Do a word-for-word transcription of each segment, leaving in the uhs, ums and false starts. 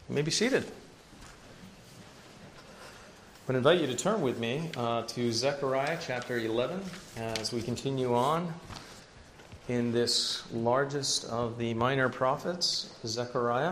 You may be seated. I would invite you to turn with me uh, to Zechariah chapter eleven as we continue on in this largest of the minor prophets, Zechariah.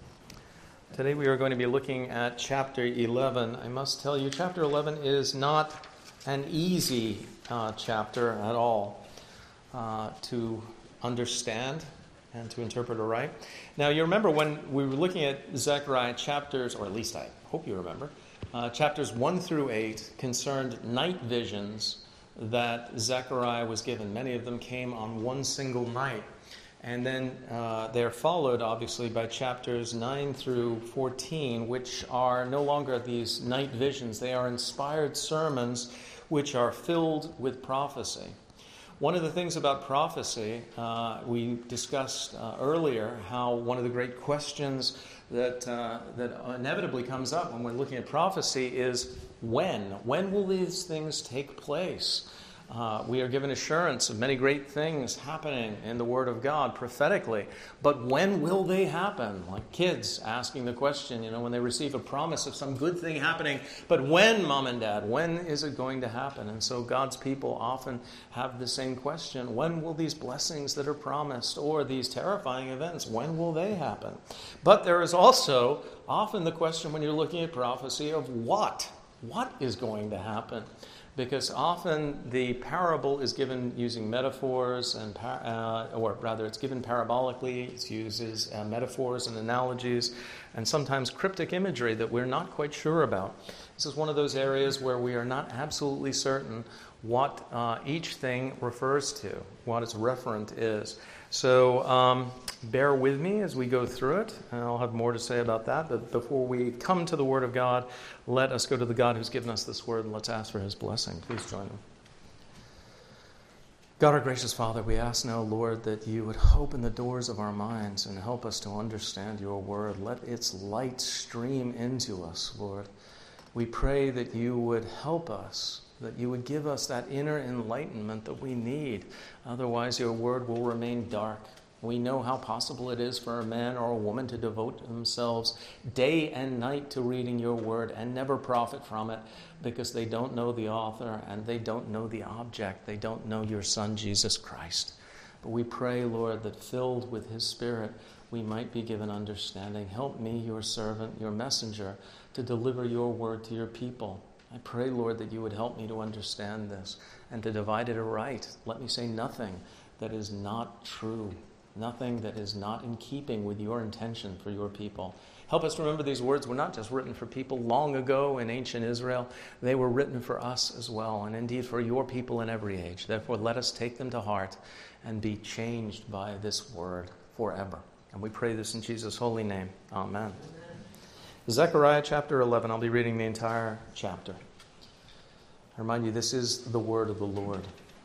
Today we are going to be looking at chapter eleven. I must tell you, chapter eleven is not an easy uh, chapter at all uh, to understand and to interpret aright. Now, you remember when we were looking at Zechariah chapters, or at least I hope you remember, uh, chapters one through eight concerned night visions that Zechariah was given. Many of them came on one single night. And then uh, they're followed, obviously, by chapters nine through fourteen, which are no longer these night visions. They are inspired sermons which are filled with prophecy. One of the things about prophecy, uh, we discussed uh, earlier how one of the great questions that uh, that inevitably comes up when we're looking at prophecy is when? When will these things take place? Uh, we are given assurance of many great things happening in the Word of God prophetically, but when will they happen? Like kids asking the question, you know, when they receive a promise of some good thing happening, but when, Mom and Dad, when is it going to happen? And so God's people often have the same question: when will these blessings that are promised, or these terrifying events, when will they happen? But there is also often the question when you're looking at prophecy of what? What is going to happen? Because often the parable is given using metaphors, and uh, or rather it's given parabolically. It uses uh, metaphors and analogies, and sometimes cryptic imagery that we're not quite sure about. This is one of those areas where we are not absolutely certain what uh, each thing refers to, what its referent is. So um, bear with me as we go through it, and I'll have more to say about that. But before we come to the Word of God, let us go to the God who's given us this Word, and let's ask for His blessing. Please join Him. God, our gracious Father, we ask now, Lord, that You would open the doors of our minds and help us to understand Your Word. Let its light stream into us, Lord. We pray that You would help us, that You would give us that inner enlightenment that we need. Otherwise, Your Word will remain dark. We know how possible it is for a man or a woman to devote themselves day and night to reading Your Word and never profit from it because they don't know the author and they don't know the object. They don't know Your Son, Jesus Christ. But we pray, Lord, that filled with His Spirit, we might be given understanding. Help me, Your servant, Your messenger, to deliver Your Word to Your people. I pray, Lord, that You would help me to understand this and to divide it aright. Let me say nothing that is not true, nothing that is not in keeping with Your intention for Your people. Help us remember these words were not just written for people long ago in ancient Israel. They were written for us as well, and indeed for Your people in every age. Therefore, let us take them to heart and be changed by this Word forever. And we pray this in Jesus' holy name. Amen. Zechariah chapter eleven. I'll be reading the entire chapter. I remind you, this is the word of the Lord.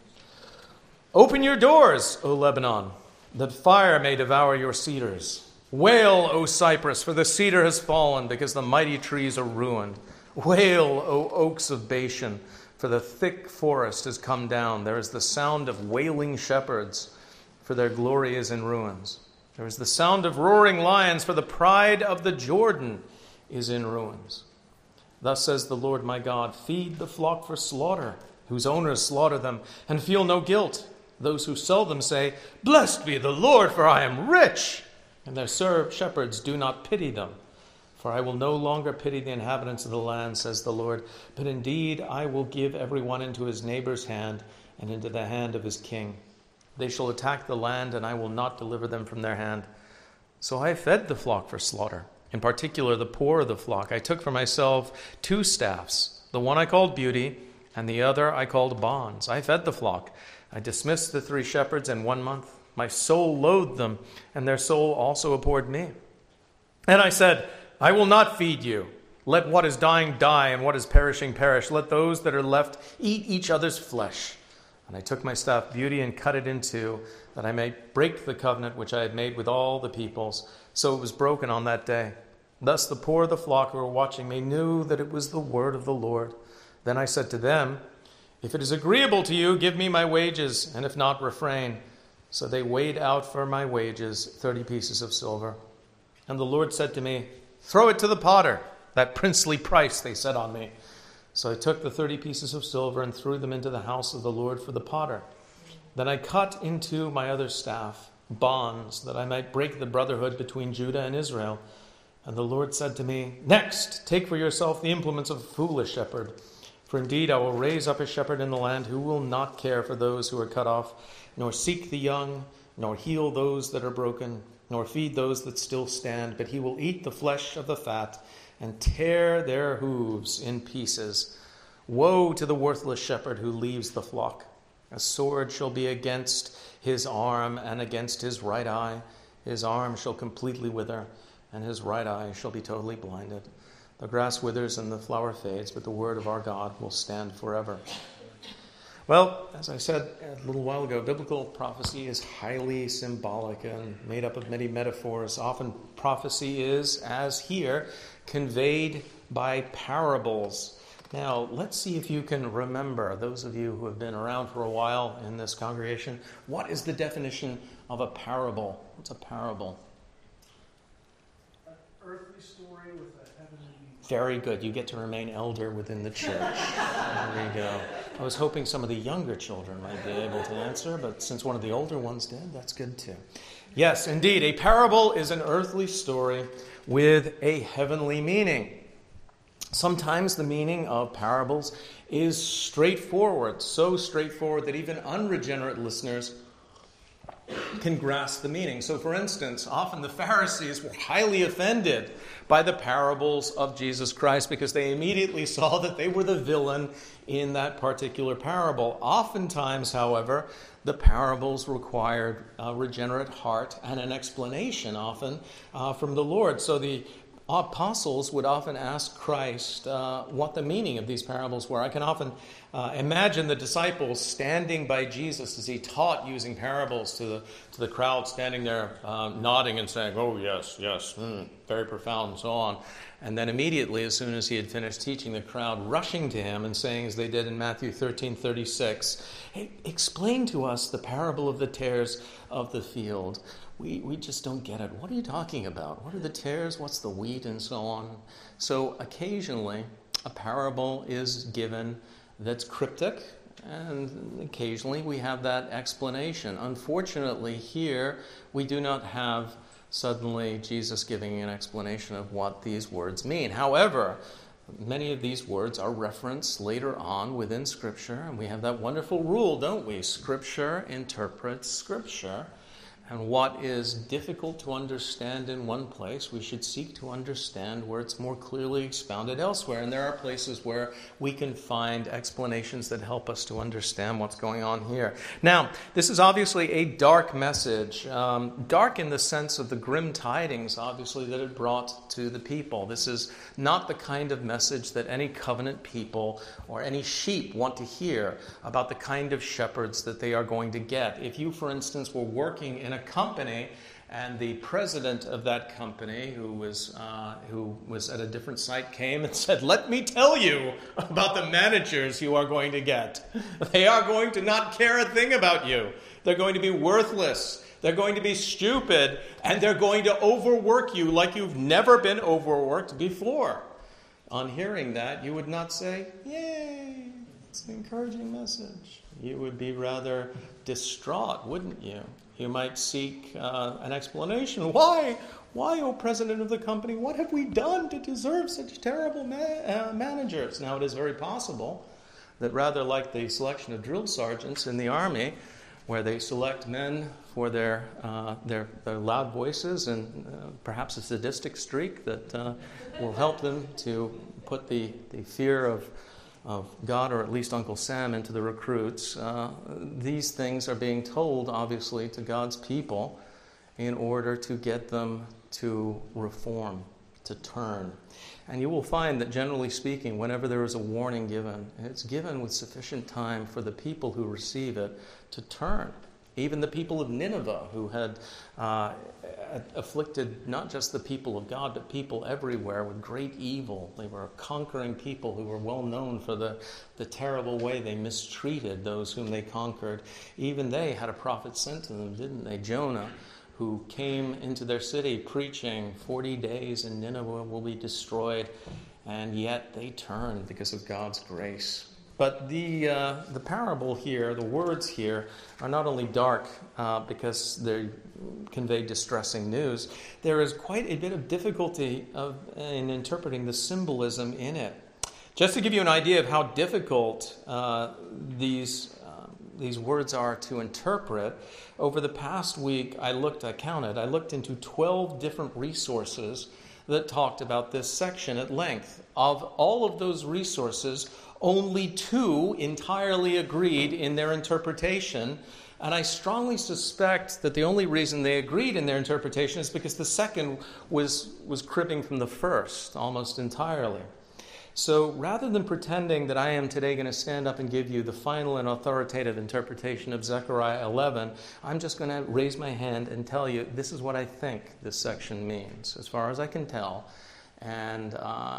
Open your doors, O Lebanon, that fire may devour your cedars. Wail, O Cypress, for the cedar has fallen, because the mighty trees are ruined. Wail, O oaks of Bashan, for the thick forest has come down. There is the sound of wailing shepherds, for their glory is in ruins. There is the sound of roaring lions, for the pride of the Jordan is in ruins. Thus says the Lord my God, feed the flock for slaughter, whose owners slaughter them, and feel no guilt. Those who sell them say, blessed be the Lord, for I am rich. And their served shepherds do not pity them. For I will no longer pity the inhabitants of the land, says the Lord, but indeed I will give everyone into his neighbor's hand and into the hand of his king. They shall attack the land, and I will not deliver them from their hand. So I fed the flock for slaughter. In particular, the poor of the flock. I took for myself two staffs. The one I called Beauty, and the other I called Bonds. I fed the flock. I dismissed the three shepherds in one month. My soul loathed them, and their soul also abhorred me. And I said, I will not feed you. Let what is dying die, and what is perishing perish. Let those that are left eat each other's flesh. And I took my staff Beauty and cut it in two, that I may break the covenant which I had made with all the peoples. So it was broken on that day. Thus the poor of the flock who were watching me knew that it was the word of the Lord. Then I said to them, if it is agreeable to you, give me my wages, and if not, refrain. So they weighed out for my wages thirty pieces of silver. And the Lord said to me, Throw it to the potter. That princely price they set on me. So I took the thirty pieces of silver and threw them into the house of the Lord for the potter. Then I cut into my other staff bonds, that I might break the brotherhood between Judah and Israel. And the Lord said to me, Next, take for yourself the implements of a foolish shepherd. For indeed I will raise up a shepherd in the land who will not care for those who are cut off, nor seek the young, nor heal those that are broken, nor feed those that still stand, but he will eat the flesh of the fat and tear their hooves in pieces. Woe to the worthless shepherd who leaves the flock. A sword shall be against his arm and against his right eye. His arm shall completely wither, and his right eye shall be totally blinded. The grass withers and the flower fades, but the word of our God will stand forever. Well, as I said a little while ago, biblical prophecy is highly symbolic and made up of many metaphors. Often prophecy is, as here, conveyed by parables. Now, let's see if you can remember, those of you who have been around for a while in this congregation, what is the definition of a parable? What's a parable? An earthly story with a heavenly meaning. Very good. You get to remain elder within the church. There you go. I was hoping some of the younger children might be able to answer, but since one of the older ones did, that's good too. Yes, indeed, a parable is an earthly story with a heavenly meaning. Sometimes the meaning of parables is straightforward, so straightforward that even unregenerate listeners can grasp the meaning. So, for instance, often the Pharisees were highly offended by the parables of Jesus Christ because they immediately saw that they were the villain in that particular parable. Oftentimes, however, the parables required a regenerate heart and an explanation often uh, from the Lord. So the apostles would often ask Christ uh, what the meaning of these parables were. I can often uh, imagine the disciples standing by Jesus as he taught using parables to the to the crowd, standing there uh, nodding and saying, "Oh yes, yes, mm, very profound," and so on. And then immediately, as soon as he had finished teaching, the crowd rushing to him and saying, as they did in Matthew thirteen thirty-six, "Hey, explain to us the parable of the tares of the field." We we just don't get it. What are you talking about? What are the tares? What's the wheat? And so on. So occasionally a parable is given that's cryptic, and occasionally we have that explanation. Unfortunately, here we do not have suddenly Jesus giving an explanation of what these words mean. However, many of these words are referenced later on within Scripture, and we have that wonderful rule, don't we? Scripture interprets Scripture. And what is difficult to understand in one place, we should seek to understand where it's more clearly expounded elsewhere. And there are places where we can find explanations that help us to understand what's going on here. Now, this is obviously a dark message. Um, dark in the sense of the grim tidings, obviously, that it brought to the people. This is not the kind of message that any covenant people or any sheep want to hear about the kind of shepherds that they are going to get. If you, for instance, were working in a company, and the president of that company, who was uh, who was at a different site, came and said, "Let me tell you about the managers you are going to get. They are going to not care a thing about you. They're going to be worthless. They're going to be stupid, and they're going to overwork you like you've never been overworked before." On hearing that, you would not say, "Yay, it's an encouraging message." You would be rather distraught, wouldn't you? You might seek uh, an explanation. Why? Why, O president of the company, what have we done to deserve such terrible ma- uh, managers? Now, it is very possible that rather like the selection of drill sergeants in the army, where they select men for their uh, their, their loud voices and uh, perhaps a sadistic streak that uh, will help them to put the, the fear of of God, or at least Uncle Sam, into the recruits. Uh, these things are being told, obviously, to God's people in order to get them to reform, to turn. And you will find that, generally speaking, whenever there is a warning given, it's given with sufficient time for the people who receive it to turn. Even the people of Nineveh, who had uh, afflicted not just the people of God, but people everywhere with great evil. They were a conquering people who were well known for the, the terrible way they mistreated those whom they conquered. Even they had a prophet sent to them, didn't they? Jonah, who came into their city preaching forty days and Nineveh will be destroyed, and yet they turned because of God's grace. But the uh, the parable here, the words here, are not only dark uh, because they convey distressing news. There is quite a bit of difficulty of, in interpreting the symbolism in it. Just to give you an idea of how difficult uh, these uh, these words are to interpret, over the past week I looked, I counted, I looked into twelve different resources that talked about this section at length. Of all of those resources, only two entirely agreed in their interpretation, and I strongly suspect that the only reason they agreed in their interpretation is because the second was, was cribbing from the first almost entirely. So rather than pretending that I am today going to stand up and give you the final and authoritative interpretation of Zechariah eleven, I'm just going to raise my hand and tell you this is what I think this section means, as far as I can tell. And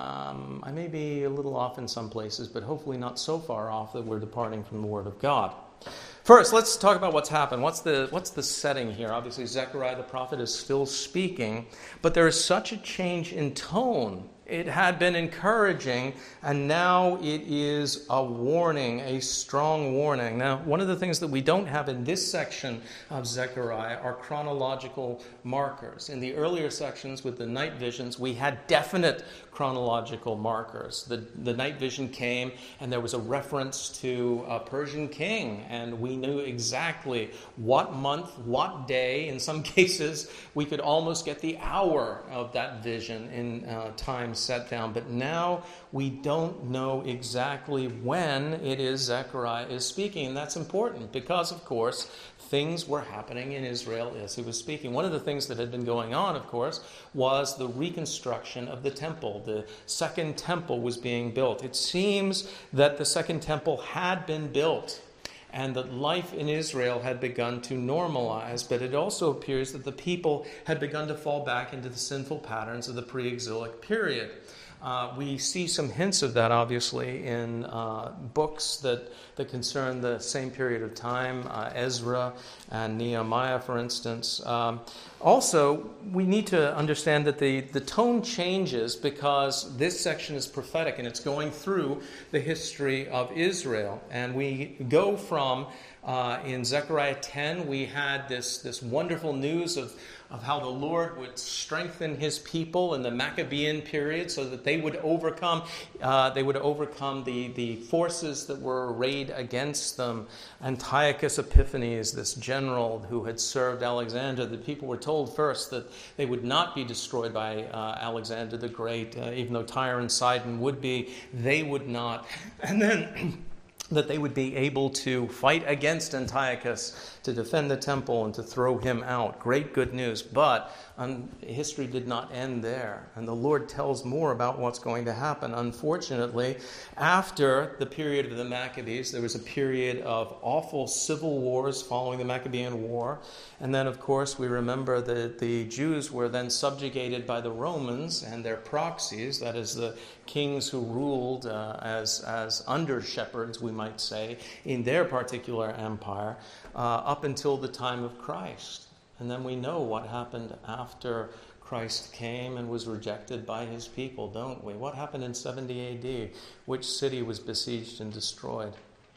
um, I may be a little off in some places, but hopefully not so far off that we're departing from the Word of God. First, let's talk about what's happened. What's the what's the setting here? Obviously, Zechariah the prophet is still speaking, but there is such a change in tone. It had been encouraging, and now it is a warning, a strong warning. Now, one of the things that we don't have in this section of Zechariah are chronological markers. In the earlier sections with the night visions, we had definite chronological markers. The, the night vision came, and there was a reference to a Persian king, and we knew exactly what month, what day. In some cases, we could almost get the hour of that vision in uh, time set down. But now we don't know exactly when it is Zechariah is speaking, and that's important because, of course, things were happening in Israel as he was speaking. One of the things that had been going on, of course, was the reconstruction of the temple. The second temple was being built. It seems that the second temple had been built and that life in Israel had begun to normalize, but it also appears that the people had begun to fall back into the sinful patterns of the pre-exilic period. Uh, we see some hints of that, obviously, in uh, books that, that concern the same period of time, uh, Ezra and Nehemiah, for instance. Um, also, we need to understand that the, the tone changes because this section is prophetic and it's going through the history of Israel. And we go from, uh, in Zechariah ten, we had this, this wonderful news of of how the Lord would strengthen his people in the Maccabean period so that they would overcome uh, they would overcome the, the forces that were arrayed against them. Antiochus Epiphanes, this general who had served Alexander, the people were told first that they would not be destroyed by uh, Alexander the Great, uh, even though Tyre and Sidon would be, they would not. And then that they would be able to fight against Antiochus, to defend the temple and to throw him out. Great good news. But um, history did not end there. And the Lord tells more about what's going to happen. Unfortunately, after the period of the Maccabees, there was a period of awful civil wars following the Maccabean War. And then, of course, we remember that the Jews were then subjugated by the Romans and their proxies, that is, the kings who ruled uh, as, as under-shepherds, we might say, in their particular empire, uh, up until the time of Christ. And then we know what happened after Christ came and was rejected by his people, don't we? What happened in seventy A D? Which city was besieged and destroyed?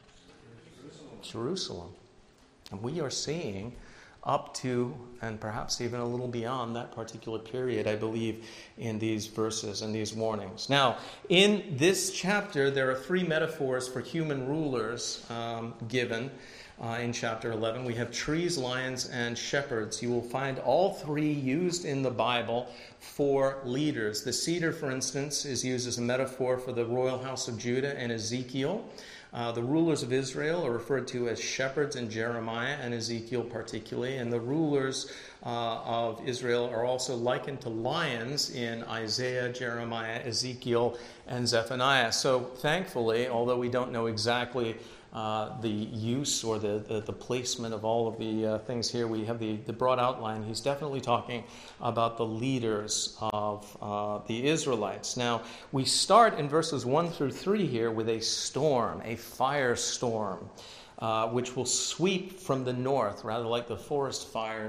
Jerusalem. Jerusalem. And we are seeing up to, and perhaps even a little beyond that particular period, I believe, in these verses and these warnings. Now, in this chapter, there are three metaphors for human rulers um, given uh, in chapter eleven. We have trees, lions, and shepherds. You will find all three used in the Bible for leaders. The cedar, for instance, is used as a metaphor for the royal house of Judah in Ezekiel. Uh, the rulers of Israel are referred to as shepherds in Jeremiah and Ezekiel particularly, and the rulers uh, of Israel are also likened to lions in Isaiah, Jeremiah, Ezekiel, and Zephaniah. So thankfully, although we don't know exactly uh, the use or the, the, the placement of all of the uh, things here, we have the, the broad outline. He's definitely talking about the leaders of uh, the Israelites. Now, we start in verses one through three here with a storm, a firestorm, uh, which will sweep from the north, rather like the forest fires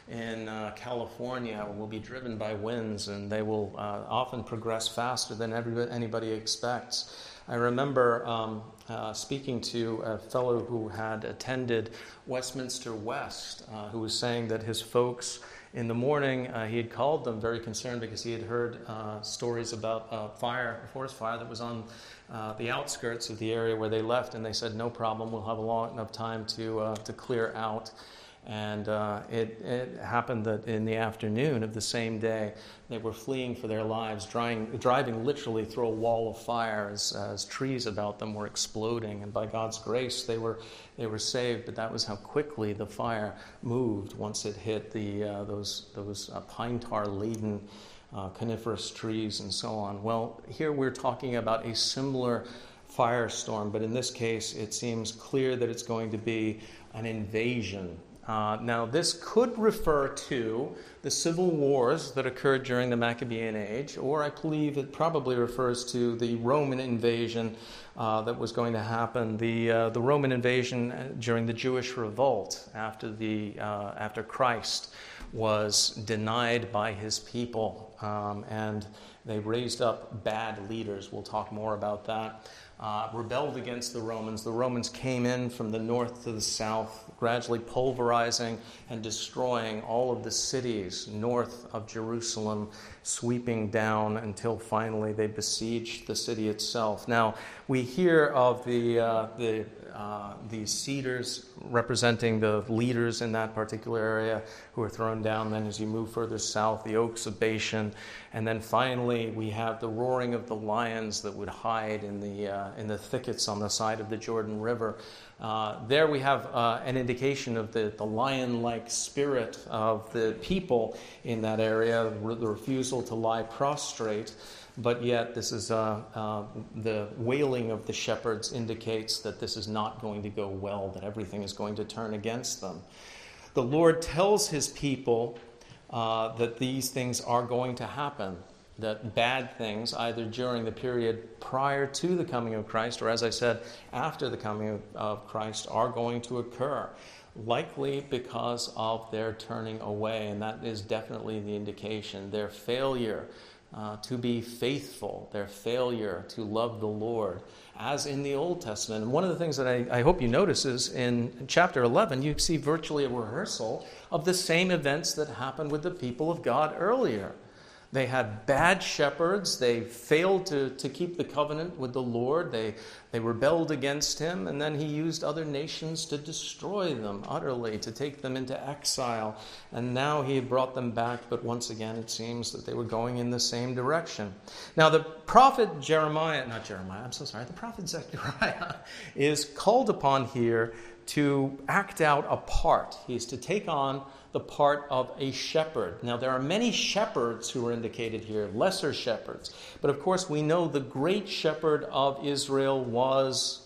in uh, California will be driven by winds, and they will uh, often progress faster than everybody, anybody expects. I remember um, uh, speaking to a fellow who had attended Westminster West, uh, who was saying that his folks, in the morning, uh, he had called them very concerned because he had heard uh, stories about a fire, a forest fire that was on uh, the outskirts of the area where they left, and they said, no problem, we'll have a long enough time to uh, to clear out. And uh, it, it happened that in the afternoon of the same day, they were fleeing for their lives, driving, driving literally through a wall of fire as, as trees about them were exploding. And by God's grace, they were they were saved. But that was how quickly the fire moved once it hit the uh, those those uh, pine tar laden uh, coniferous trees and so on. Well, here we're talking about a similar firestorm, but in this case, it seems clear that it's going to be an invasion. Uh, now, this could refer to the civil wars that occurred during the Maccabean Age, or I believe it probably refers to the Roman invasion uh, that was going to happen, the uh, the Roman invasion during the Jewish revolt after the uh, after Christ was denied by his people, um, and they raised up bad leaders. We'll talk more about that. Uh, rebelled against the Romans. The Romans came in from the north to the south, gradually pulverizing and destroying all of the cities north of Jerusalem, sweeping down until finally they besieged the city itself. Now, we hear of the uh, the uh, the cedars representing the leaders in that particular area who are thrown down. Then as you move further south, the oaks of Bashan. And then finally, we have the roaring of the lions that would hide in the uh, in the thickets on the side of the Jordan River. Uh, there we have uh, an indication of the, the lion-like spirit of the people in that area, the refusal to lie prostrate. But yet, this is uh, uh, the wailing of the shepherds indicates that this is not going to go well, that everything is going to turn against them. The Lord tells his people uh, that these things are going to happen, that bad things, either during the period prior to the coming of Christ, or as I said, after the coming of, of Christ, are going to occur, likely because of their turning away, and that is definitely the indication, their failure Uh, to be faithful, their failure to love the Lord, as in the Old Testament. And one of the things that I, I hope you notice is in chapter eleven, you see virtually a rehearsal of the same events that happened with the people of God earlier. They had bad shepherds. They failed to, to keep the covenant with the Lord. They, they rebelled against him, and then he used other nations to destroy them utterly, to take them into exile. And now he had brought them back, but once again it seems that they were going in the same direction. Now the prophet Jeremiah, not Jeremiah, I'm so sorry, the prophet Zechariah is called upon here to act out a part. He is to take on the part of a shepherd. Now, there are many shepherds who are indicated here, lesser shepherds. But of course, we know the great shepherd of Israel was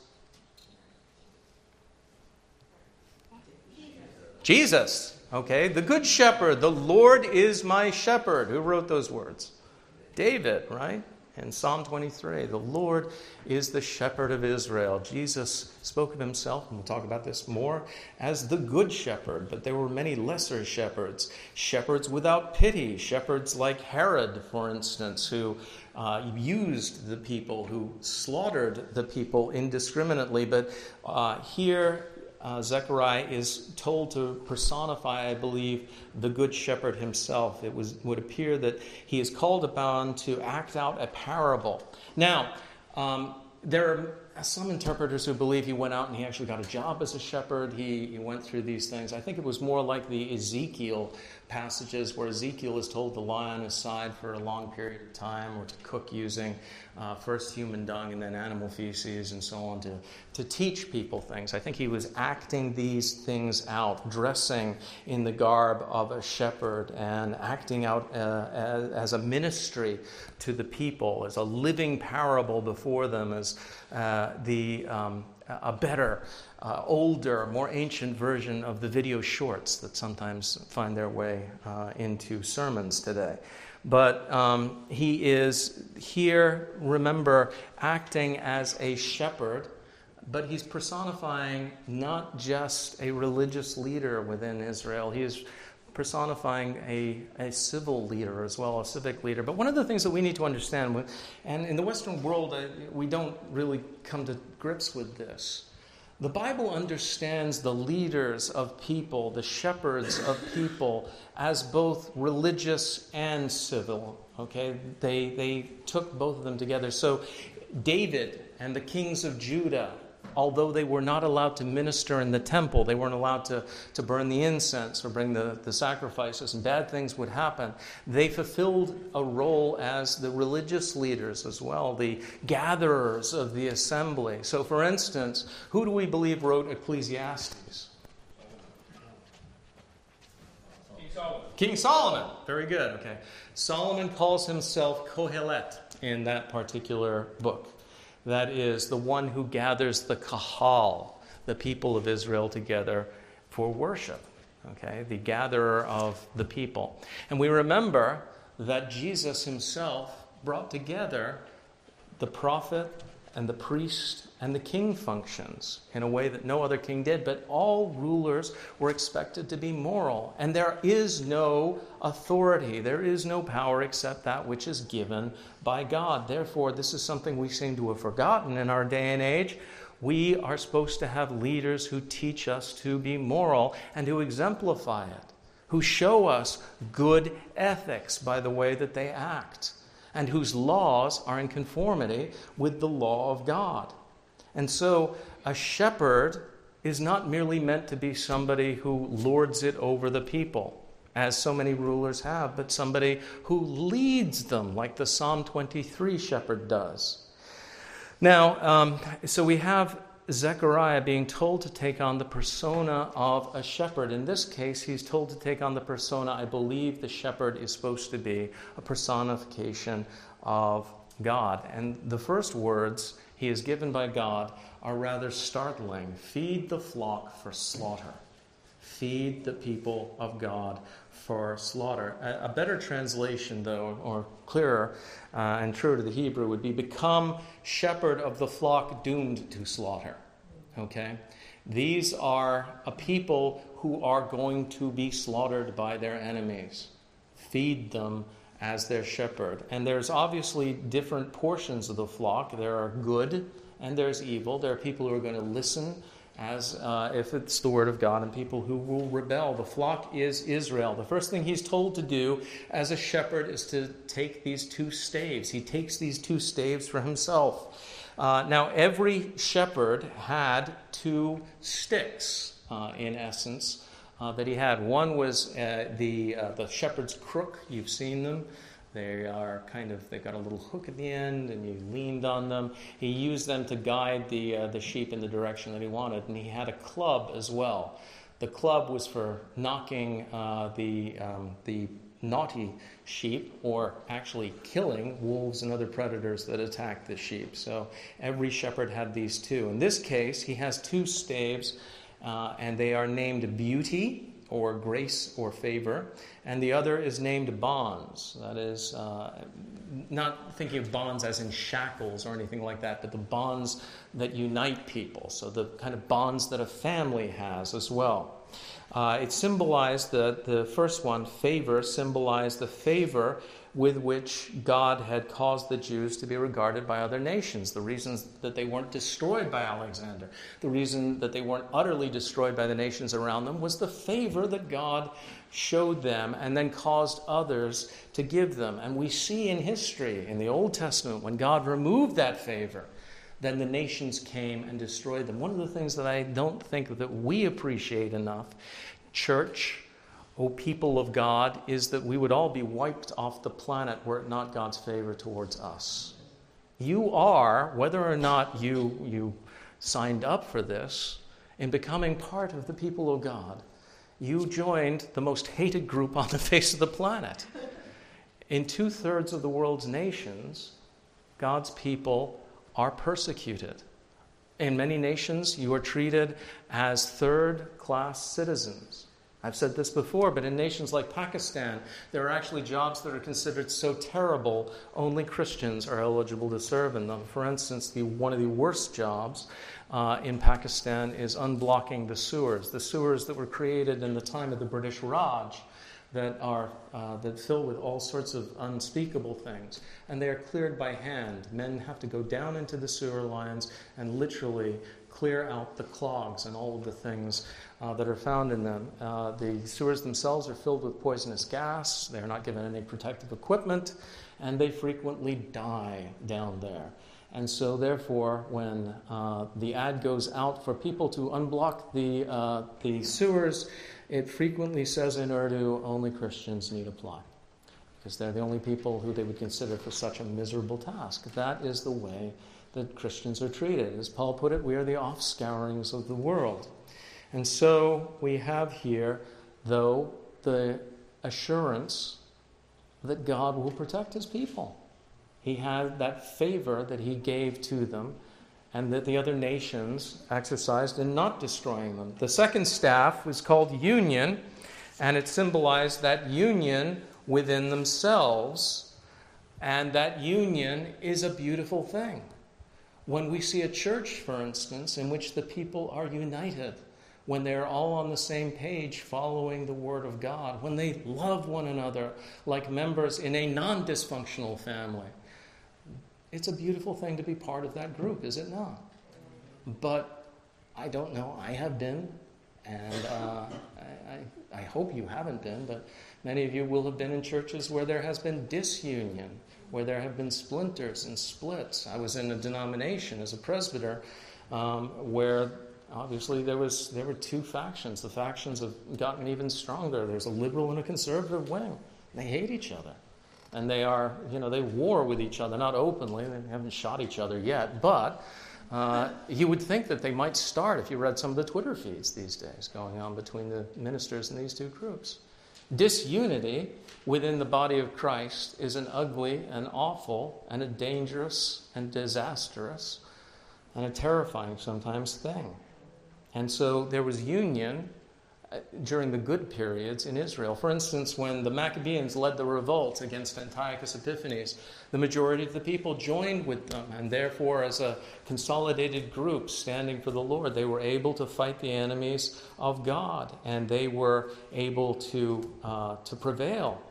Jesus. Okay, the good shepherd, the Lord is my shepherd. Who wrote those words? David, right? In Psalm twenty-three, the Lord is the shepherd of Israel. Jesus spoke of himself, and we'll talk about this more, as the good shepherd. But there were many lesser shepherds, shepherds without pity, shepherds like Herod, for instance, who uh, used the people, who slaughtered the people indiscriminately. But uh, here, Uh, Zechariah is told to personify, I believe, the good shepherd himself. It was would appear that he is called upon to act out a parable. Now, um, there are some interpreters who believe he went out and he actually got a job as a shepherd. He, he went through these things. I think it was more like the Ezekiel passages where Ezekiel is told to lie on his side for a long period of time, or to cook using uh, first human dung and then animal feces and so on, to, to teach people things. I think he was acting these things out, dressing in the garb of a shepherd and acting out uh, as, as a ministry to the people, as a living parable before them, as uh, the um, a better, uh, older, more ancient version of the video shorts that sometimes find their way uh, into sermons today. But um, he is here, remember, acting as a shepherd, but he's personifying not just a religious leader within Israel. He is personifying a, a civil leader as well, a civic leader. But one of the things that we need to understand, and in the Western world, uh, we don't really come to grips with this. The Bible understands the leaders of people, the shepherds of people, as both religious and civil. Okay, they they took both of them together. So David and the kings of Judah, although they were not allowed to minister in the temple, they weren't allowed to, to burn the incense or bring the, the sacrifices, and bad things would happen, they fulfilled a role as the religious leaders as well, the gatherers of the assembly. So, for instance, who do we believe wrote Ecclesiastes? King Solomon. King Solomon. Very good. Okay. Solomon calls himself Kohelet in that particular book. That is the one who gathers the kahal, the people of Israel, together for worship. Okay, the gatherer of the people. And we remember that Jesus himself brought together the prophet and the priest and the king functions in a way that no other king did. But all rulers were expected to be moral. And there is no authority, there is no power except that which is given by God. Therefore, this is something we seem to have forgotten in our day and age. We are supposed to have leaders who teach us to be moral and who exemplify it, who show us good ethics by the way that they act, and whose laws are in conformity with the law of God. And so a shepherd is not merely meant to be somebody who lords it over the people, as so many rulers have, but somebody who leads them, like the Psalm twenty-three shepherd does. Now, um, so we have Zechariah being told to take on the persona of a shepherd. In this case, he's told to take on the persona, I believe the shepherd is supposed to be a personification of God. And the first words he is given by God are rather startling. Feed the flock for slaughter. Feed the people of God for slaughter. A, a better translation, though, or clearer uh, and truer to the Hebrew, would be become shepherd of the flock doomed to slaughter. Okay? These are a people who are going to be slaughtered by their enemies. Feed them as their shepherd. And there's obviously different portions of the flock. There are good and there's evil. There are people who are going to listen as uh, if it's the word of God, and people who will rebel. The flock is Israel. The first thing he's told to do as a shepherd is to take these two staves. He takes these two staves for himself. Uh, now, every shepherd had two sticks, uh, in essence, uh, that he had. One was uh, the uh, the shepherd's crook. You've seen them. They are kind of, they've got a little hook at the end, and you leaned on them. He used them to guide the uh, the sheep in the direction that he wanted. And he had a club as well. The club was for knocking uh, the um, the naughty sheep, or actually killing wolves and other predators that attack the sheep. So every shepherd had these two. In this case, he has two staves, uh, and they are named Beauty, or grace or favor, and the other is named bonds. That is, uh, not thinking of bonds as in shackles or anything like that, but the bonds that unite people. So the kind of bonds that a family has as well. Uh, it symbolized, the, the first one, favor, symbolized the favor with which God had caused the Jews to be regarded by other nations. The reasons that they weren't destroyed by Alexander, the reason that they weren't utterly destroyed by the nations around them, was the favor that God showed them and then caused others to give them. And we see in history, in the Old Testament, when God removed that favor, then the nations came and destroyed them. One of the things that I don't think that we appreciate enough, church, O people of God, is that we would all be wiped off the planet were it not God's favor towards us. You are, whether or not you, you signed up for this, in becoming part of the people of God, you joined the most hated group on the face of the planet. In two-thirds of the world's nations, God's people are persecuted. In many nations, you are treated as third-class citizens. I've said this before, but in nations like Pakistan, there are actually jobs that are considered so terrible, only Christians are eligible to serve in them. For instance, the, one of the worst jobs uh, in Pakistan is unblocking the sewers. The sewers that were created in the time of the British Raj that are uh, that fill with all sorts of unspeakable things, and they are cleared by hand. Men have to go down into the sewer lines and literally clear out the clogs and all of the things uh, that are found in them. Uh, the sewers themselves are filled with poisonous gas. They're not given any protective equipment, and they frequently die down there. And so, therefore, when uh, the ad goes out for people to unblock the uh, the sewers, it frequently says in Urdu, only Christians need apply, because they're the only people who they would consider for such a miserable task. That is the way that Christians are treated. As Paul put it, we are the offscourings of the world. And so we have here, though, the assurance that God will protect his people. He had that favor that he gave to them, and that the other nations exercised in not destroying them. The second staff was called union, and it symbolized that union within themselves, and that union is a beautiful thing. When we see a church, for instance, in which the people are united, when they're all on the same page following the Word of God, when they love one another like members in a non-dysfunctional family, it's a beautiful thing to be part of that group, is it not? But I don't know. I have been, and uh, I, I, I hope you haven't been, but many of you will have been in churches where there has been disunion, where there have been splinters and splits. I was in a denomination as a presbyter um, where obviously there was there were two factions. The factions have gotten even stronger. There's a liberal and a conservative wing. They hate each other. And they are, you know, they war with each other, not openly. They haven't shot each other yet. But uh, you would think that they might start if you read some of the Twitter feeds these days going on between the ministers in these two groups. Disunity within the body of Christ is an ugly and awful and a dangerous and disastrous and a terrifying sometimes thing. And so there was union during the good periods in Israel. For instance, when the Maccabees led the revolt against Antiochus Epiphanes, the majority of the people joined with them, and therefore as a consolidated group standing for the Lord, they were able to fight the enemies of God, and they were able to uh, to prevail.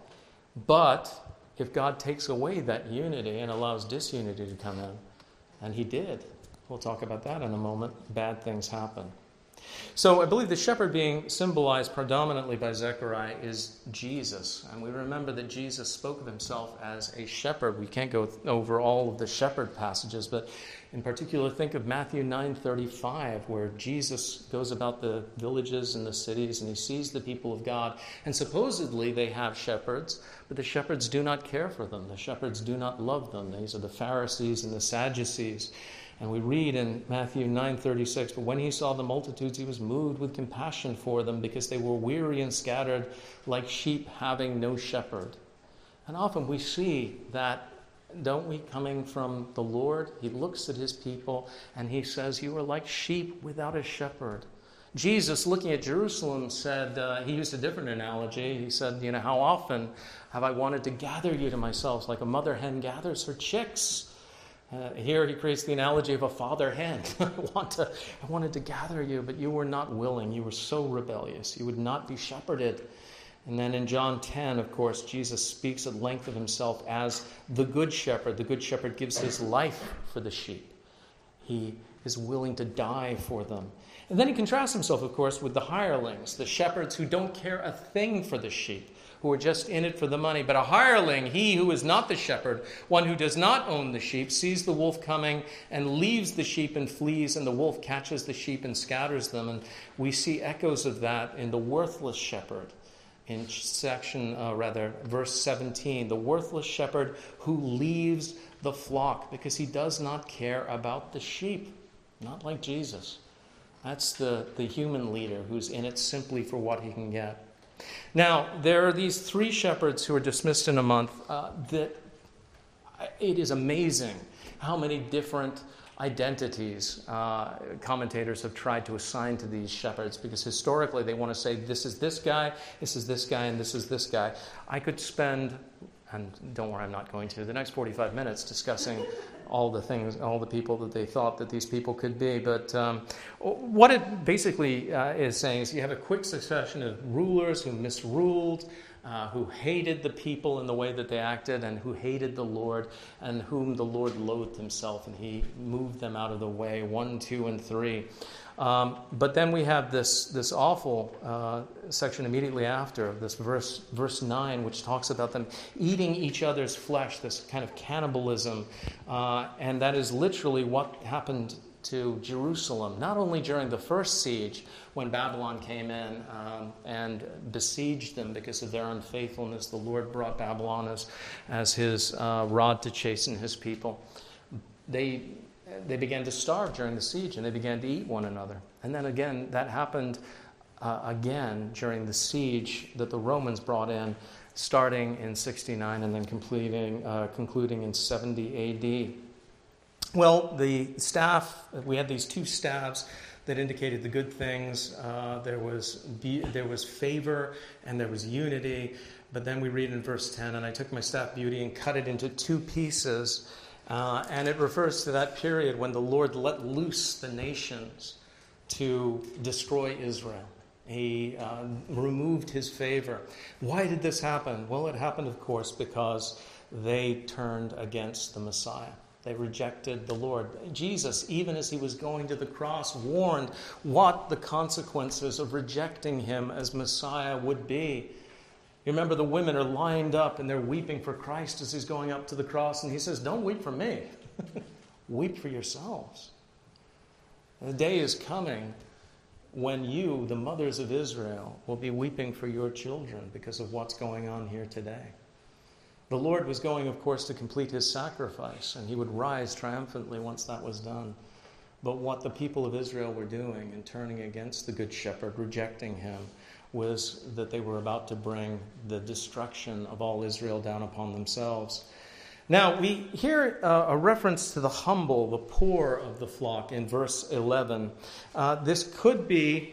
But if God takes away that unity and allows disunity to come in, and he did, we'll talk about that in a moment, bad things happen. So I believe the shepherd being symbolized predominantly by Zechariah is Jesus. And we remember that Jesus spoke of himself as a shepherd. We can't go over all of the shepherd passages, but in particular think of Matthew nine thirty-five, where Jesus goes about the villages and the cities and he sees the people of God. And supposedly they have shepherds, but the shepherds do not care for them. The shepherds do not love them. These are the Pharisees and the Sadducees. And we read in Matthew nine thirty-six, but when he saw the multitudes, he was moved with compassion for them because they were weary and scattered like sheep having no shepherd. And often we see that, don't we, coming from the Lord? He looks at his people and he says, you are like sheep without a shepherd. Jesus, looking at Jerusalem, said, uh, he used a different analogy. He said, you know, how often have I wanted to gather you to myself like a mother hen gathers her chicks? Uh, here he creates the analogy of a father hen. I want to, I wanted to gather you, but you were not willing. You were so rebellious. You would not be shepherded. And then in John ten, of course, Jesus speaks at length of himself as the good shepherd. The good shepherd gives his life for the sheep. He is willing to die for them. And then he contrasts himself, of course, with the hirelings, the shepherds who don't care a thing for the sheep, who are just in it for the money. But a hireling, he who is not the shepherd, one who does not own the sheep, sees the wolf coming and leaves the sheep and flees, and the wolf catches the sheep and scatters them. And we see echoes of that in the worthless shepherd. In section, uh, rather, verse seventeen, the worthless shepherd who leaves the flock because he does not care about the sheep, not like Jesus. That's the, the human leader who's in it simply for what he can get. Now, there are these three shepherds who are dismissed in a month. Uh, that it is amazing how many different identities uh, commentators have tried to assign to these shepherds, because historically they want to say this is this guy, this is this guy, and this is this guy. I could spend, and don't worry, I'm not going to, the next forty-five minutes discussing all the things, all the people that they thought that these people could be. But um, what it basically uh, is saying is you have a quick succession of rulers who misruled, uh, who hated the people in the way that they acted, and who hated the Lord, and whom the Lord loathed himself, and he moved them out of the way, one, two, and three. Um, but then we have this this awful uh, section immediately after, this verse verse nine, which talks about them eating each other's flesh, this kind of cannibalism. Uh, and that is literally what happened to Jerusalem, not only during the first siege when Babylon came in um, and besieged them because of their unfaithfulness. The Lord brought Babylon as, as his uh, rod to chasten his people. They... They began to starve during the siege, and they began to eat one another. And then again, that happened uh, again during the siege that the Romans brought in, starting in sixty-nine and then completing, uh, concluding in seventy A D. Well, the staff, we had these two staffs that indicated the good things. Uh, there was be- there was favor and there was unity. But then we read in verse ten, and I took my staff Beauty and cut it into two pieces. Uh, and it refers to that period when the Lord let loose the nations to destroy Israel. He uh, removed his favor. Why did this happen? Well, it happened, of course, because they turned against the Messiah. They rejected the Lord. Jesus, even as he was going to the cross, warned what the consequences of rejecting him as Messiah would be. You remember the women are lined up and they're weeping for Christ as he's going up to the cross. And he says, don't weep for me. Weep for yourselves. The day is coming when you, the mothers of Israel, will be weeping for your children because of what's going on here today. The Lord was going, of course, to complete his sacrifice, and he would rise triumphantly once that was done. But what the people of Israel were doing in turning against the Good Shepherd, rejecting him, was that they were about to bring the destruction of all Israel down upon themselves. Now, we hear uh, a reference to the humble, the poor of the flock in verse eleven. Uh, this could be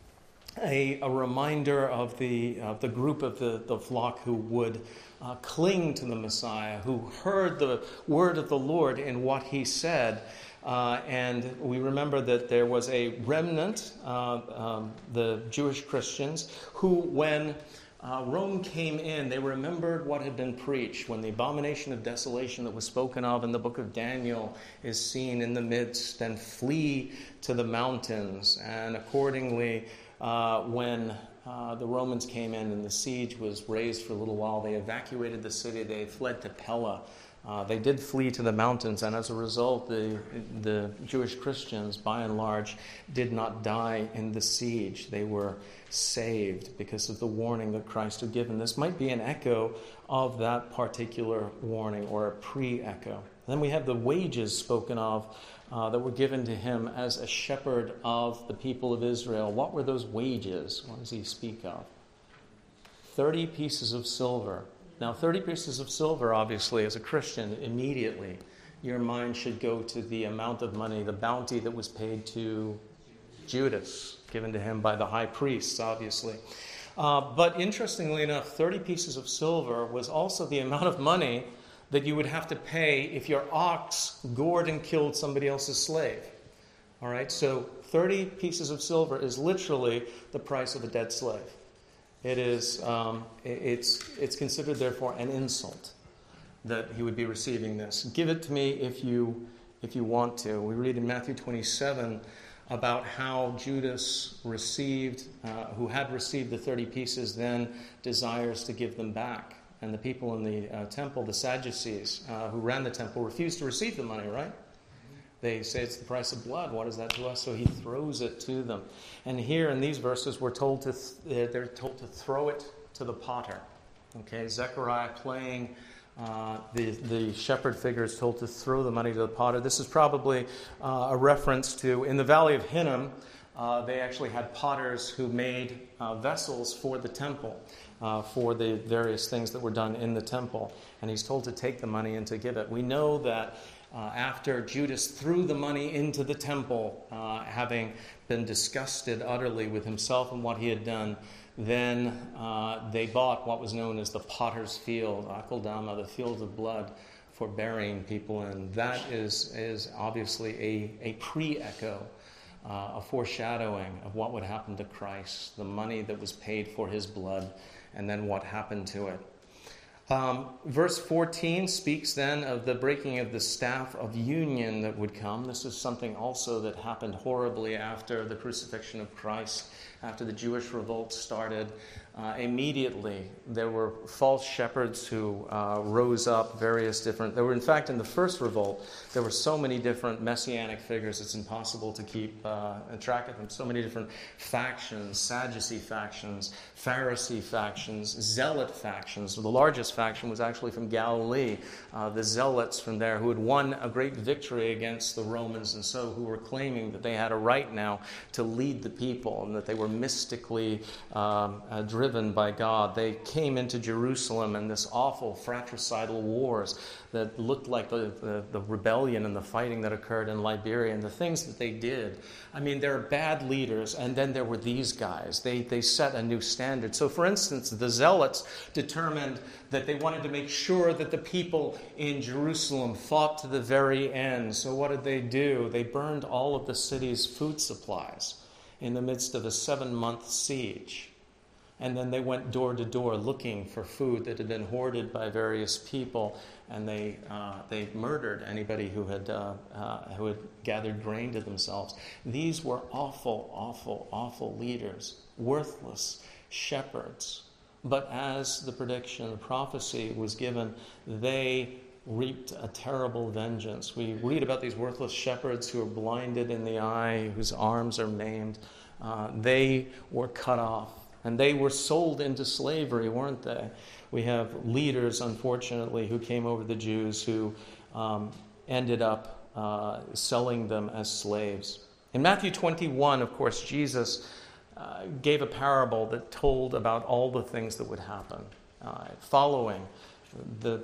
a, a reminder of the, uh, the group of the, the flock who would uh, cling to the Messiah, who heard the word of the Lord in what he said. Uh, and we remember that there was a remnant, uh, um, the Jewish Christians, who, when uh, Rome came in, they remembered what had been preached. When the abomination of desolation that was spoken of in the book of Daniel is seen in the midst, and flee to the mountains. And accordingly, uh, when uh, the Romans came in and the siege was raised for a little while, they evacuated the city. They fled to Pella. Uh, they did flee to the mountains, and as a result, the, the Jewish Christians, by and large, did not die in the siege. They were saved because of the warning that Christ had given. This might be an echo of that particular warning, or a pre-echo. Then we have the wages spoken of uh, that were given to him as a shepherd of the people of Israel. What were those wages? What does he speak of? Thirty pieces of silver. Now, thirty pieces of silver, obviously, as a Christian, immediately your mind should go to the amount of money, the bounty that was paid to Judas, given to him by the high priests, obviously. Uh, but interestingly enough, thirty pieces of silver was also the amount of money that you would have to pay if your ox gored and killed somebody else's slave. All right, so thirty pieces of silver is literally the price of a dead slave. It is, um, it's, it's considered, therefore, an insult that he would be receiving this. Give it to me if you, if you want to. We read in Matthew twenty-seven about how Judas received, uh, who had received the thirty pieces, then desires to give them back. And the people in the uh, temple, the Sadducees, uh, who ran the temple, refused to receive the money, right? They say it's the price of blood. What is that to us? So he throws it to them. And here in these verses, we're told to th- they're told to throw it to the potter. Okay, Zechariah playing uh, the the shepherd figure is told to throw the money to the potter. This is probably uh, a reference to in the Valley of Hinnom. Uh, they actually had potters who made uh, vessels for the temple, uh, for the various things that were done in the temple. And he's told to take the money and to give it. We know that Uh, after Judas threw the money into the temple, uh, having been disgusted utterly with himself and what he had done, then uh, they bought what was known as the potter's field, Akeldama, the field of blood, for burying people in. That is, is obviously a, a pre-echo, uh, a foreshadowing of what would happen to Christ, the money that was paid for his blood. and then what happened to it. Um, verse fourteen speaks then of the breaking of the staff of union that would come. This is something also that happened horribly after the crucifixion of Christ, after the Jewish revolt started. Uh, immediately, there were false shepherds who uh, rose up, various different... There were, in fact, in the first revolt, there were so many different messianic figures, it's impossible to keep uh, track of them. So many different factions, Sadducee factions, Pharisee factions, Zealot factions. The largest faction was actually from Galilee, uh, the Zealots from there, who had won a great victory against the Romans, and so who were claiming that they had a right now to lead the people, and that they were mystically um, uh, driven driven by God. They came into Jerusalem in this awful fratricidal wars that looked like the, the, the rebellion and the fighting that occurred in Liberia and the things that they did. I mean, they're bad leaders, and then there were these guys. They, they set a new standard. So, for instance, the Zealots determined that they wanted to make sure that the people in Jerusalem fought to the very end. So what did they do? They burned all of the city's food supplies in the midst of a seven-month siege. And then they went door to door looking for food that had been hoarded by various people, and they uh, they murdered anybody who had uh, uh, who had gathered grain to themselves. These were awful, awful, awful leaders, worthless shepherds. But as the prediction, the prophecy was given, they reaped a terrible vengeance. We read about these worthless shepherds who are blinded in the eye, whose arms are maimed. Uh, they were cut off. And they were sold into slavery, weren't they? We have leaders, unfortunately, who came over the Jews who um, ended up uh, selling them as slaves. In Matthew twenty-one, of course, Jesus uh, gave a parable that told about all the things that would happen, uh, following the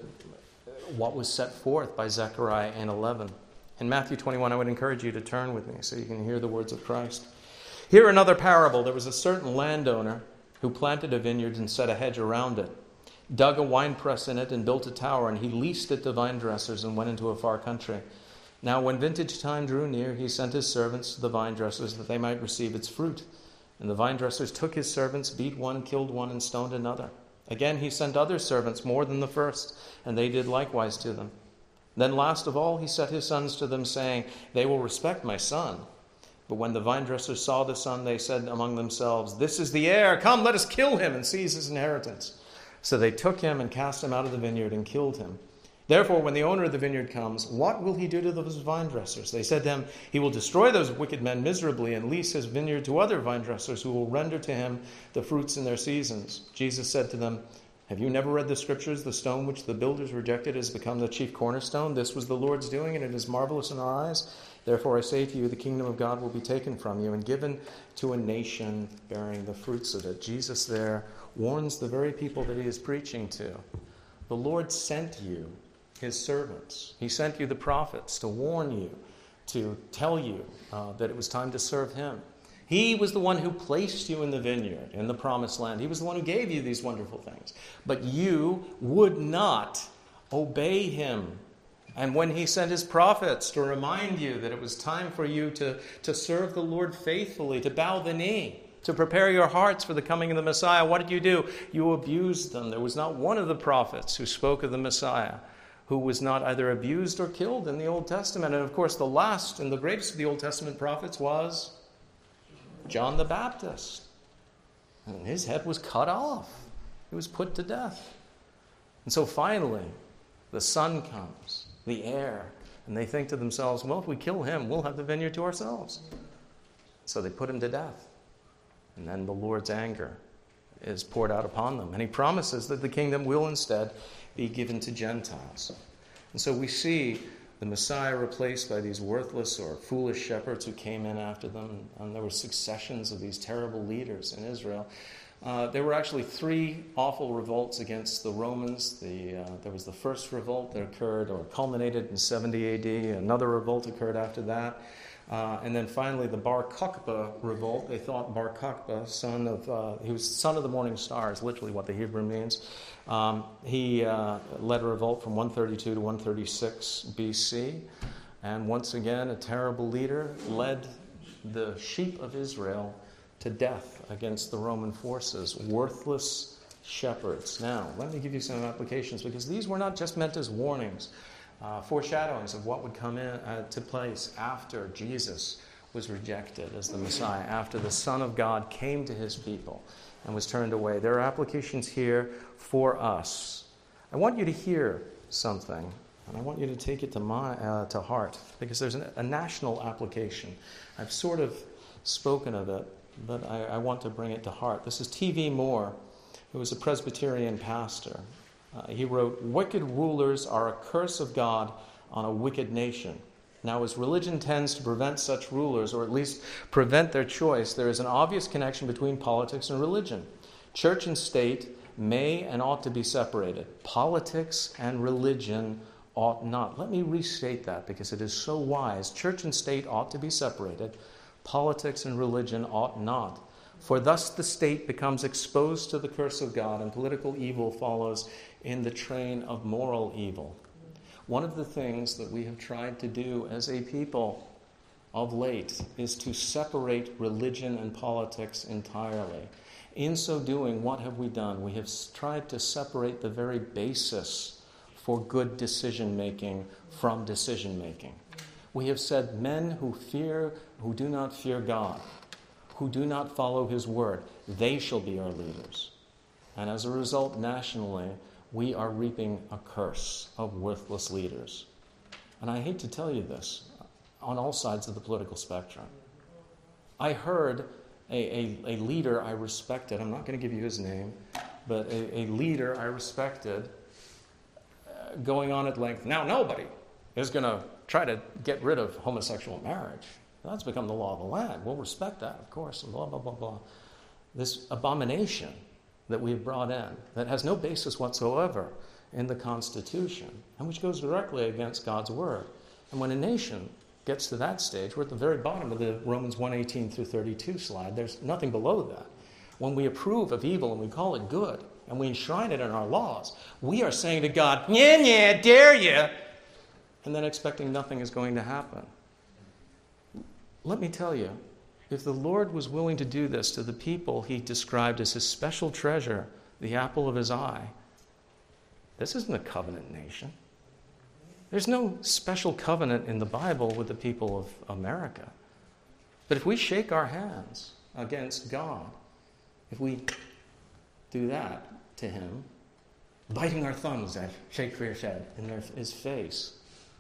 what was set forth by Zechariah and eleven. In Matthew twenty-one, I would encourage you to turn with me so you can hear the words of Christ. Here another parable. There was a certain landowner who planted a vineyard and set a hedge around it, dug a winepress in it and built a tower, and he leased it to vine dressers and went into a far country. Now when vintage time drew near, he sent his servants to the vine dressers that they might receive its fruit. And the vine dressers took his servants, beat one, killed one, and stoned another. Again he sent other servants, more than the first, and they did likewise to them. Then last of all he set his sons to them, saying, They will respect my son. But when the vine dressers saw the son, they said among themselves, This is the heir. Come, let us kill him and seize his inheritance. So they took him and cast him out of the vineyard and killed him. Therefore, when the owner of the vineyard comes, what will he do to those vine dressers? They said to him, He will destroy those wicked men miserably and lease his vineyard to other vine dressers who will render to him the fruits in their seasons. Jesus said to them, Have you never read the scriptures? The stone which the builders rejected has become the chief cornerstone. This was the Lord's doing, and it is marvelous in our eyes. Therefore I say to you, the kingdom of God will be taken from you and given to a nation bearing the fruits of it. Jesus there warns the very people that he is preaching to. The Lord sent you his servants. He sent you the prophets to warn you, to tell you uh, that it was time to serve him. He was the one who placed you in the vineyard, in the promised land. He was the one who gave you these wonderful things. But you would not obey him. And when he sent his prophets to remind you that it was time for you to, to serve the Lord faithfully, to bow the knee, to prepare your hearts for the coming of the Messiah, what did you do? You abused them. There was not one of the prophets who spoke of the Messiah who was not either abused or killed in the Old Testament. And of course, the last and the greatest of the Old Testament prophets was John the Baptist. And his head was cut off. He was put to death. And so finally, the Son comes, the heir, and they think to themselves, well, if we kill him, we'll have the vineyard to ourselves. So they put him to death. And then the Lord's anger is poured out upon them. And he promises that the kingdom will instead be given to Gentiles. And so we see the Messiah replaced by these worthless or foolish shepherds who came in after them. And there were successions of these terrible leaders in Israel. Uh, there were actually three awful revolts against the Romans. The, uh, there was the first revolt that occurred or culminated in seventy A D. Another revolt occurred after that. Uh, and then finally the Bar Kokhba revolt. They thought Bar Kokhba, son of, uh, he was son of the morning star, is literally what the Hebrew means. Um, he uh, led a revolt from one thirty-two to one thirty-six B C. And once again, a terrible leader led the sheep of Israel to death against the Roman forces. Worthless shepherds. Now, let me give you some applications, because these were not just meant as warnings, uh, foreshadowings of what would come in uh, to place after Jesus was rejected as the Messiah, after the Son of God came to his people and was turned away. There are applications here for us. I want you to hear something, and I want you to take it to my uh, to heart, because there's an, a national application. I've sort of spoken of it, but I, I want to bring it to heart. This is T V Moore, who was a Presbyterian pastor. Uh, he wrote, "Wicked rulers are a curse of God on a wicked nation. Now, as religion tends to prevent such rulers, or at least prevent their choice, there is an obvious connection between politics and religion. Church and state may and ought to be separated. Politics and religion ought not." Let me restate that, because it is so wise. Church and state ought to be separated. Politics and religion ought not. For thus the state becomes exposed to the curse of God, and political evil follows in the train of moral evil. One of the things that we have tried to do as a people of late is to separate religion and politics entirely. In so doing, what have we done? We have tried to separate the very basis for good decision-making from decision-making. We have said men who fear, who do not fear God, who do not follow his word, they shall be our leaders. And as a result, nationally, we are reaping a curse of worthless leaders. And I hate to tell you this, on all sides of the political spectrum. I heard a, a, a leader I respected, I'm not going to give you his name, but a, a leader I respected uh, going on at length, now nobody is going to try to get rid of homosexual marriage. That's become the law of the land. We'll respect that, of course, and blah, blah, blah, blah. This abomination that we've brought in that has no basis whatsoever in the Constitution, and which goes directly against God's word. And when a nation gets to that stage, we're at the very bottom of the Romans one eighteen through thirty-two slide. There's nothing below that. When we approve of evil and we call it good, and we enshrine it in our laws, we are saying to God, "Yeah, yeah, dare you," and then expecting nothing is going to happen. Let me tell you, if the Lord was willing to do this to the people he described as his special treasure, the apple of his eye, this isn't a covenant nation. There's no special covenant in the Bible with the people of America. But if we shake our hands against God, if we do that to him, biting our thumbs, as Shakespeare said, in their, his face,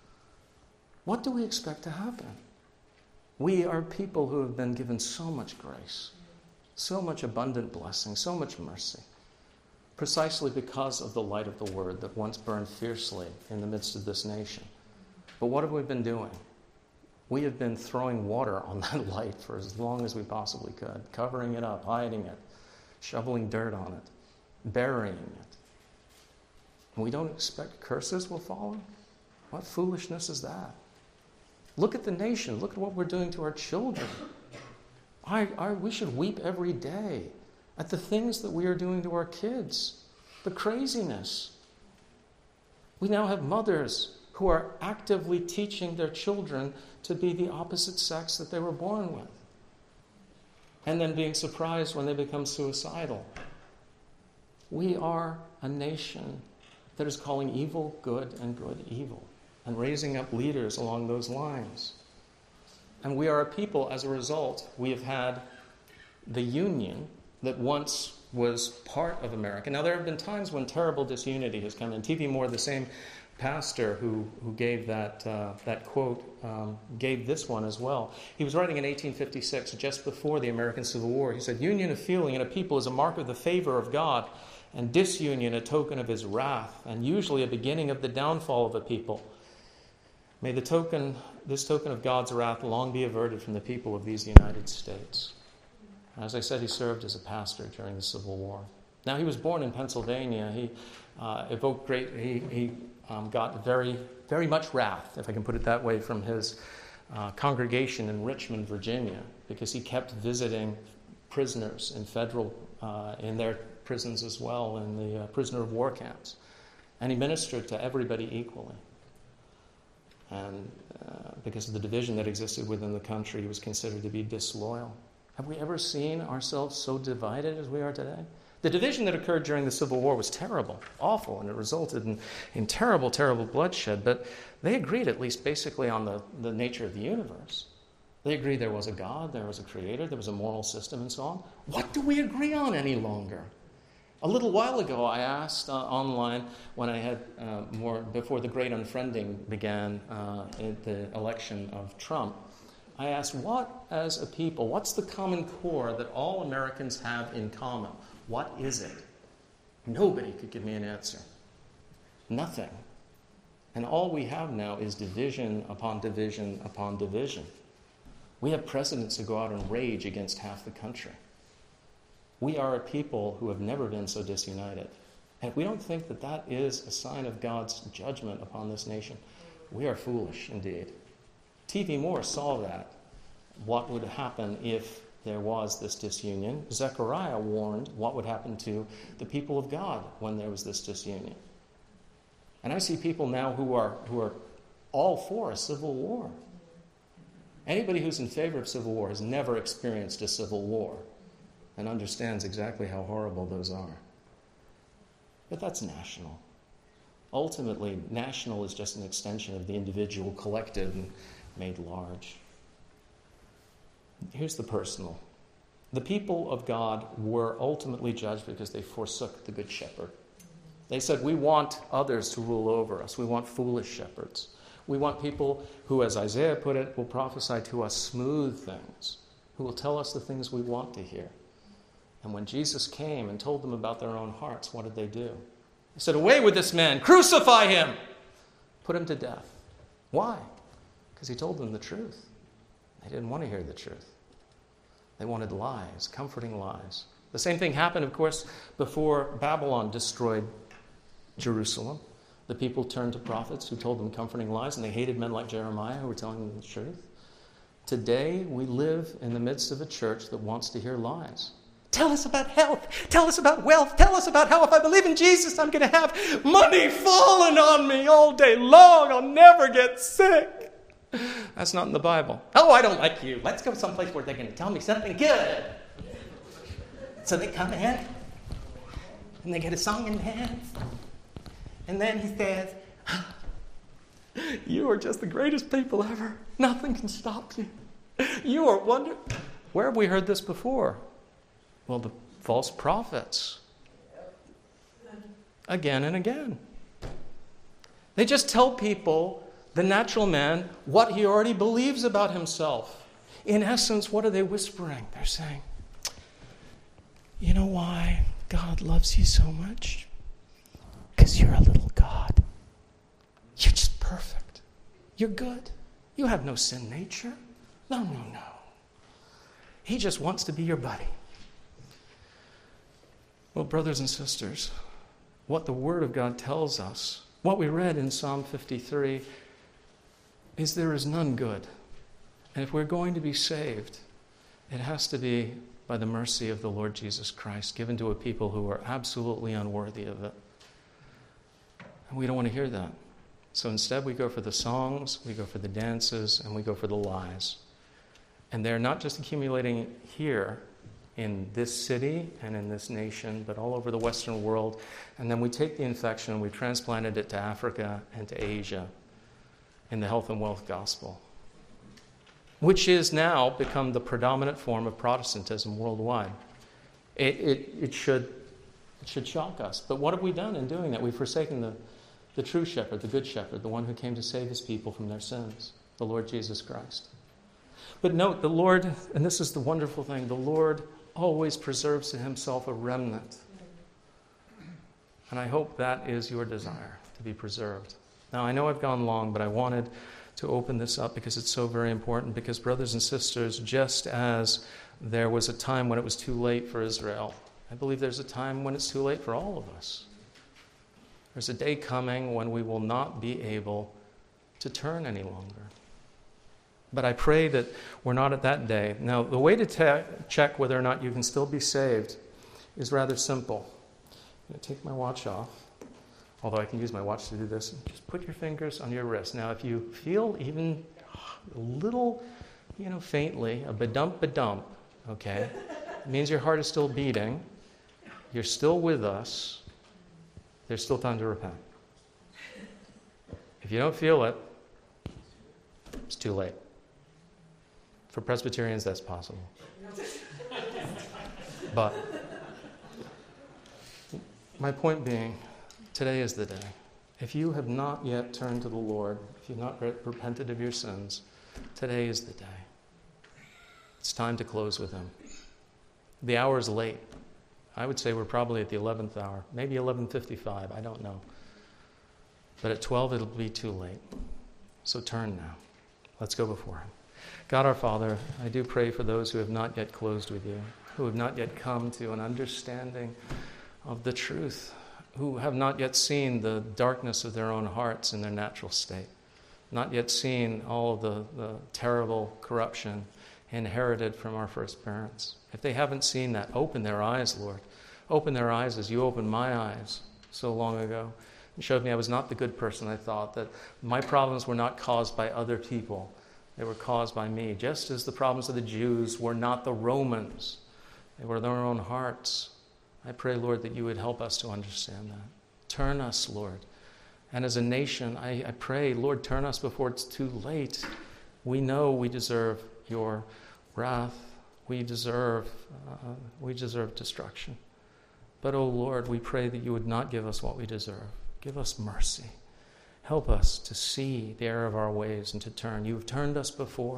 what do we expect to happen? We are people who have been given so much grace, so much abundant blessing, so much mercy, precisely because of the light of the word that once burned fiercely in the midst of this nation. But what have we been doing? We have been throwing water on that light for as long as we possibly could, covering it up, hiding it, shoveling dirt on it, burying it. And we don't expect curses will follow? What foolishness is that? Look at the nation. Look at what we're doing to our children. I, I, we should weep every day at the things that we are doing to our kids, the craziness. We now have mothers who are actively teaching their children to be the opposite sex that they were born with, and then being surprised when they become suicidal. We are a nation that is calling evil good and good evil, and raising up leaders along those lines. And we are a people, as a result, we have had the union that once was part of America. Now, there have been times when terrible disunity has come in. T V Moore, the same pastor who, who gave that, uh, that quote, um, gave this one as well. He was writing in eighteen fifty-six, just before the American Civil War. He said, "Union of feeling in a people is a mark of the favor of God, and disunion a token of his wrath, and usually a beginning of the downfall of a people. May the token, this token of God's wrath long be averted from the people of these United States." As I said, he served as a pastor during the Civil War. Now, he was born in Pennsylvania. He uh, evoked great, he, he um, got very, very much wrath, if I can put it that way, from his uh, congregation in Richmond, Virginia, because he kept visiting prisoners in federal, uh, in their prisons as well, in the uh, prisoner of war camps. And he ministered to everybody equally. And uh, because of the division that existed within the country, he was considered to be disloyal. Have we ever seen ourselves so divided as we are today? The division that occurred during the Civil War was terrible, awful, and it resulted in, in terrible, terrible bloodshed. But they agreed, at least basically, on the, the nature of the universe. They agreed there was a God, there was a creator, there was a moral system, and so on. What do we agree on any longer? A little while ago, I asked uh, online when I had uh, more, before the great unfriending began uh, in the election of Trump, I asked, what, as a people, what's the common core that all Americans have in common? What is it? Nobody could give me an answer. Nothing. And all we have now is division upon division upon division. We have presidents who go out and rage against half the country. We are a people who have never been so disunited. And if we don't think that that is a sign of God's judgment upon this nation, we are foolish indeed. T V Moore saw that, what would happen if there was this disunion. Zechariah warned what would happen to the people of God when there was this disunion. And I see people now who are who are all for a civil war. Anybody who's in favor of civil war has never experienced a civil war and understands exactly how horrible those are. But that's national. Ultimately, national is just an extension of the individual collective and made large. Here's the personal. The people of God were ultimately judged because they forsook the Good Shepherd. They said, we want others to rule over us. We want foolish shepherds. We want people who, as Isaiah put it, will prophesy to us smooth things, who will tell us the things we want to hear. And when Jesus came and told them about their own hearts, what did they do? They said, away with this man, crucify him, put him to death. Why? Because he told them the truth. They didn't want to hear the truth. They wanted lies, comforting lies. The same thing happened, of course, before Babylon destroyed Jerusalem. The people turned to prophets who told them comforting lies, and they hated men like Jeremiah who were telling them the truth. Today, we live in the midst of a church that wants to hear lies. Tell us about health. Tell us about wealth. Tell us about how if I believe in Jesus, I'm going to have money falling on me all day long. I'll never get sick. That's not in the Bible. Oh, I don't like you. Let's go someplace where they're going to tell me something good. So they come in, and they get a song in hand. And then he says, you are just the greatest people ever. Nothing can stop you. You are wonderful. Where have we heard this before? Well, the false prophets. Again and again. They just tell people, the natural man, what he already believes about himself. In essence, what are they whispering? They're saying, you know why God loves you so much? Because you're a little God. You're just perfect. You're good. You have no sin nature. No, no, no. He just wants to be your buddy. Well, brothers and sisters, what the Word of God tells us, what we read in Psalm fifty-three, is there is none good. And if we're going to be saved, it has to be by the mercy of the Lord Jesus Christ, given to a people who are absolutely unworthy of it. And we don't want to hear that. So instead we go for the songs, we go for the dances, and we go for the lies. And they're not just accumulating here in this city and in this nation, but all over the Western world. And then we take the infection and we transplanted it to Africa and to Asia in the health and wealth gospel, which is now become the predominant form of Protestantism worldwide. It, it, it, should, it should shock us. But what have we done in doing that? We've forsaken the, the true shepherd, the good shepherd, the one who came to save his people from their sins, the Lord Jesus Christ. But note, the Lord, and this is the wonderful thing, the Lord always preserves to himself a remnant. And I hope that is your desire, to be preserved. Now, I know I've gone long, but I wanted to open this up because it's so very important. Because, brothers and sisters, just as there was a time when it was too late for Israel, I believe there's a time when it's too late for all of us. There's a day coming when we will not be able to turn any longer. But I pray that we're not at that day. Now, the way to te- check whether or not you can still be saved is rather simple. I'm going to take my watch off, although I can use my watch to do this. Just put your fingers on your wrist. Now, if you feel even a little, you know, faintly, a ba-dump, ba-dump, okay, it means your heart is still beating. you're still with us, there's still time to repent. If you don't feel it, it's too late. For Presbyterians, that's possible. But my point being, today is the day. If you have not yet turned to the Lord, if you've not re- repented of your sins, today is the day. It's time to close with him. The hour is late. I would say we're probably at the eleventh hour, maybe eleven fifty-five, I don't know. But at twelve, it'll be too late. So turn now. Let's go before him. God our Father, I do pray for those who have not yet closed with you, who have not yet come to an understanding of the truth, who have not yet seen the darkness of their own hearts in their natural state, not yet seen all of the, the terrible corruption inherited from our first parents. If they haven't seen that, open their eyes, Lord. Open their eyes as you opened my eyes so long ago. It showed me I was not the good person I thought, that my problems were not caused by other people. They were caused by me, just as the problems of the Jews were not the Romans. They were their own hearts. I pray, Lord, that you would help us to understand that. Turn us, Lord. And as a nation, I, I pray, Lord, turn us before it's too late. We know we deserve your wrath. We deserve, uh, we deserve destruction. But, oh Lord, we pray that you would not give us what we deserve. Give us mercy. Help us to see the error of our ways and to turn. You've turned us before.